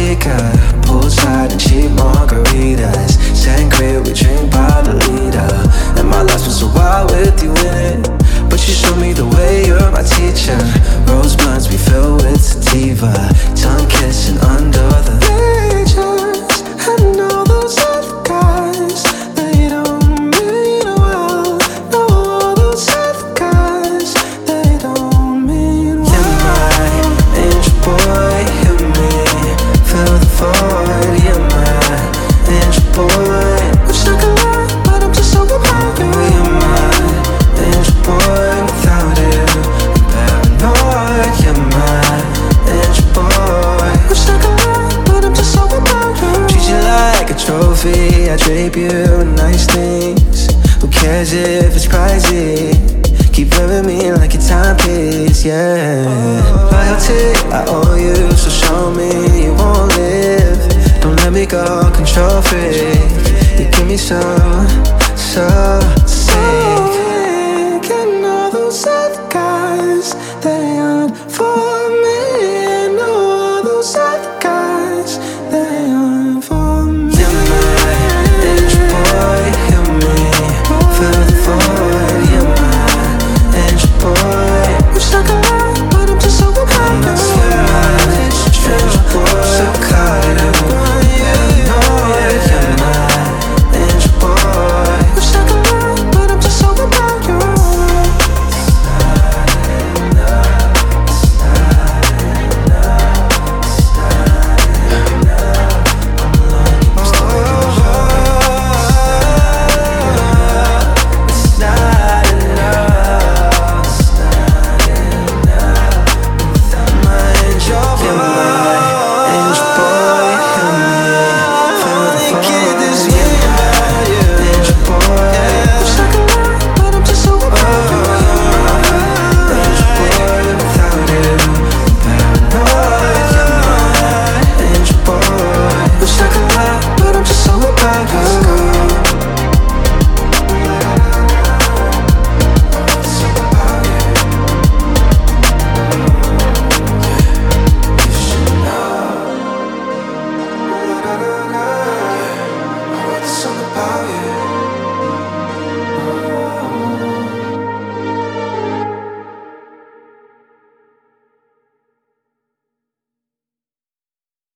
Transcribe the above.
vodka, poolside and cheap margaritas. Sangria, we drink by the liter. And my life was so wild with you in it, but you showed me the way, you're my teacher. Rose blunts we fill with sativa, tongue kissing under the bleachers. And all those other guys, they don't mean well. No, all those other guys, they don't mean well. You're my angel boy, hit me, fill the void. You're my angel boy. Wish I could lie, but I'm just so about you. You're my angel boy, without you I'm paranoid. You're my angel boy. Wish I could lie, but I'm just so about you. Treat you like a trophy, I drape you in nice things. Who cares if it's pricey? Keep wearing me like a timepiece, yeah. Loyalty, I owe you, so show me you won't live. Don't let me go, control freak. You give me so sick.